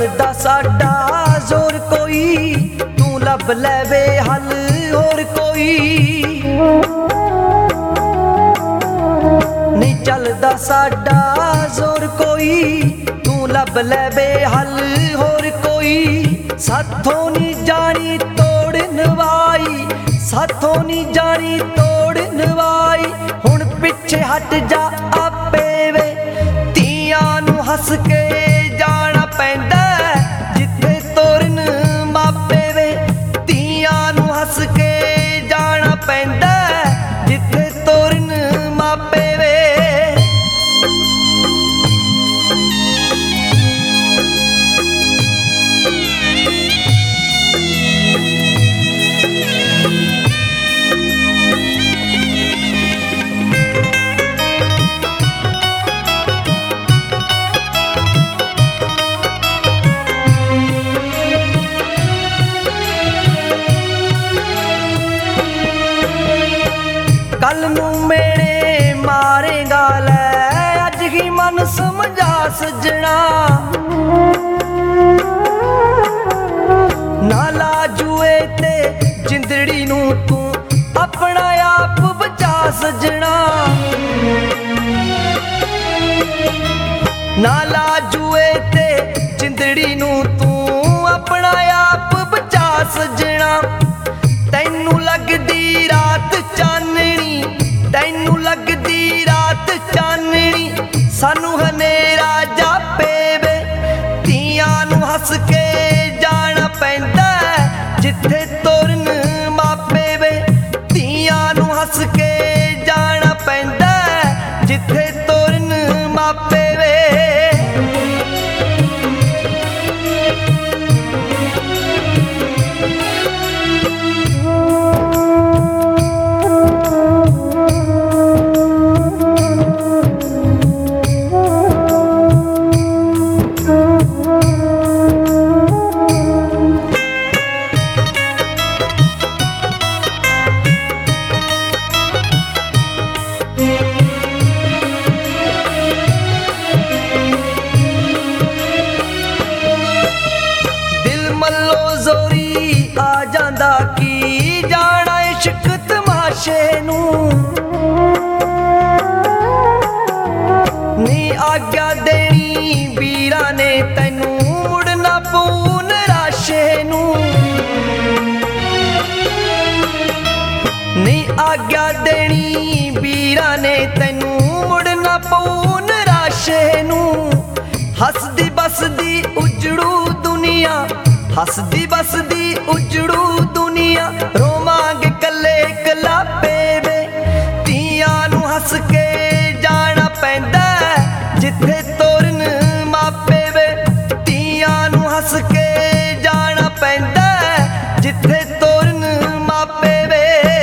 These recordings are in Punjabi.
ਚੱਲਦਾ ਸਾਡਾ ਜ਼ੋਰ ਕੋਈ, ਤੂੰ ਲੱਭ ਲੈ ਵੇ ਹੱਲ ਹੋਰ ਕੋਈ। ਨਹੀਂ ਚੱਲਦਾ ਸਾਡਾ ਜ਼ੋਰ ਕੋਈ, ਤੂੰ ਲੱਭ ਲੈ ਵੇ ਹੱਲ ਹੋਰ ਕੋਈ। ਸਾਥੋਂ ਨੀ ਜਾਣੀ ਤੋੜ ਨਵਾਈ, ਸਾਥੋਂ ਨੀ ਜਾਣੀ ਤੋੜ ਨਵਾਈ। ਹੁਣ ਪਿੱਛੇ ਹਟ ਜਾ ਆਪੇ ਵੇ, ਧੀਆਂ ਨੂੰ ਹੱਸ ਕੇ ਜਾਣਾ ਪੈਂਦਾ ਜਿੱਥੇ ਤੋਰਨ ਮਾਪੇ ਵੇ। ਧੀਆਂ ਨੂੰ ਹੱਸ ਕੇ ਜਾਣਾ ਪੈਂਦਾ ਜਿੱਥੇ ਤੋਰਨ ਮਾਪੇ ਵੇ। ਕੱਲ ਨੂੰ ਮੇਰੇ ਮਾਰੇਗਾ ਲੈ, ਅੱਜ ਹੀ ਮਨ ਸਮਝਾ ਸੱਜਣਾ। ਨਾ ਲਾ ਜੂਏ ਤੇ ਜਿੰਦੜੀ ਨੂੰ ਤੂੰ ਆਪਣਾ ਆਪ ਬਚਾ ਸੱਜਣਾ। ਨਾ ਲਾ ਜੂਏ ਤੇ ਜਿੰਦੜੀ ਨੂੰ ਤੂੰ ਆਪਣਾ ਆਪ ਬਚਾ ਸੱਜਣਾ। ਤੈਨੂੰ ਲੱਗਦੀ ਰਾਤ ਚਾਨਣੀ, ਤੈਨੂੰ ਲੱਗਦੀ ਰਾਤ ਚਾਨਣੀ, ਸਾਨੂੰ ਹਨੇਰਾ ਜਾਪੇ ਵੇ। ਧੀਆਂ ਨੂੰ ਹੱਸ ਕੇ ਜਾਣਾ ਪੈਂਦਾ ਜਿੱਥੇ ਤੋਰਨ ਮਾਪੇ ਵੇ। ਧੀਆਂ ਨੂੰ ਹੱਸ ਕੇ ਜਾਣਾ ਪੈਂਦਾ ਜਿੱਥੇ ਤੋਰਨ ਮਾਪੇ ਵੇ। ਜ਼ੋਰੀ ਆ ਜਾਂਦਾ ਕੀ ਜਾਣਾ ਇਸ਼ਕ ਤਮਾਸ਼ੇ ਨੂੰ। ਨੀ ਆਗਿਆ ਦੇਣੀ ਵੀਰਾਂ ਨੇ ਤੈਨੂੰ, ਮੁੜਨਾ ਪਊ ਨਿਰਾਸ਼ੇ ਨੂੰ। ਨੀ ਆਗਿਆ ਦੇਣੀ ਵੀਰਾਂ ਨੇ ਤੈਨੂੰ, ਮੁੜਨਾ ਪਊ ਨਿਰਾਸ਼ੇ ਨੂੰ। ਹੱਸਦੀ ਬਸਦੀ ਉਜੜੂ ਦੁਨੀਆ, ਹੱਸਦੀ ਬਸਦੀ ਉਜੜੂ ਦੁਨੀਆ, ਰੋਵਾਂਗੇ ਕੱਲੇ ਕਲਾਪੇ ਵੇ। ਧੀਆਂ ਨੂੰ ਹੱਸ ਕੇ ਜਾਣਾ ਪੈਂਦਾ ਜਿੱਥੇ ਤੋਰਨ ਮਾਪੇ ਵੇ। ਧੀਆਂ ਨੂੰ ਹੱਸ ਕੇ ਜਾਣਾ ਪੈਂਦਾ ਜਿੱਥੇ ਤੋਰਨ ਮਾਪੇ ਵੇ।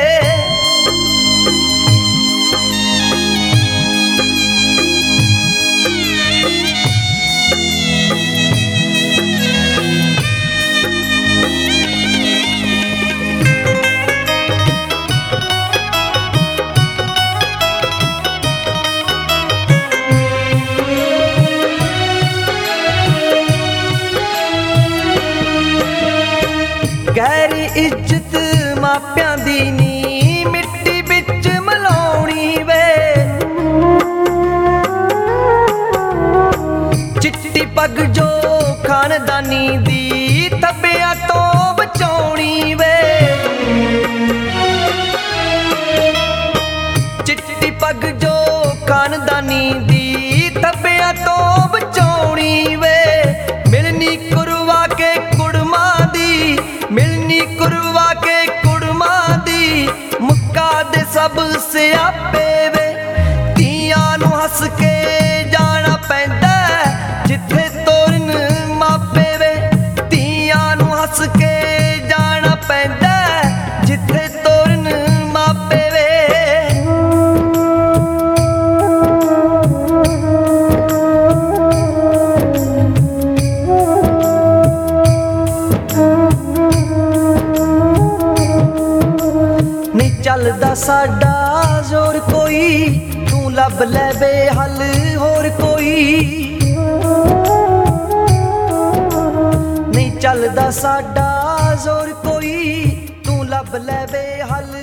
ਗੈਰੀ ਇੱਜ਼ਤ ਮਾਪਿਆਂ ਦੀ ਨੀ ਮਿੱਟੀ ਵਿੱਚ ਮਿਲਾਉਣੀ ਵੇ। ਚਿੱਟੀ ਪੱਗ ਜੋ ਖਾਨਦਾਨੀ ਦੀ, ਥੱਬਿਆਂ ਤੋਂ ਬਚਾਉਣੀ ਵੇ। ਚਿੱਟੀ ਪੱਗ ਜੋ ਖਾਨਦਾਨੀ ਦੀ, ਥੱਬਿਆਂ ਤੋਂ ਬਚਾਉਣੀ ਵੇ। ਮਿਲਣੀ ਕਰਵਾ ਕੇ ਕੁੜਮਾਂ ਦੀ, ਮਿਲਣੀ ਕਰਵਾ ਕੇ ਕੁੜਮਾਂ ਦੀ, ਮੁੱਕਾ ਦੇ ਸਭ ਸਿਆਪੇ ਵੇ। ਧੀਆਂ ਨੂੰ ਹੱਸ ਕੇ ਜਾਣਾ ਪੈਂਦਾ ਜਿੱਥੇ ਤੋਰਨ ਮਾਪੇ ਵੇ। ਧੀਆਂ ਨੂੰ ਹੱਸ ਕੇ ਜਾਣਾ ਪੈਂਦਾ ਜਿੱਥੇ ਤੋਰਨ ਮਾਪੇ ਵੇ। ਚੱਲਦਾ ਸਾਡਾ ਜ਼ੋਰ ਕੋਈ, ਤੂੰ ਲੱਭ ਲੈ ਵੇ ਹੱਲ ਹੋਰ ਕੋਈ। ਚੱਲਦਾ ਸਾਡਾ ਜ਼ੋਰ ਕੋਈ, ਤੂੰ ਲੱਭ ਲੈ ਵੇ ਹੱਲ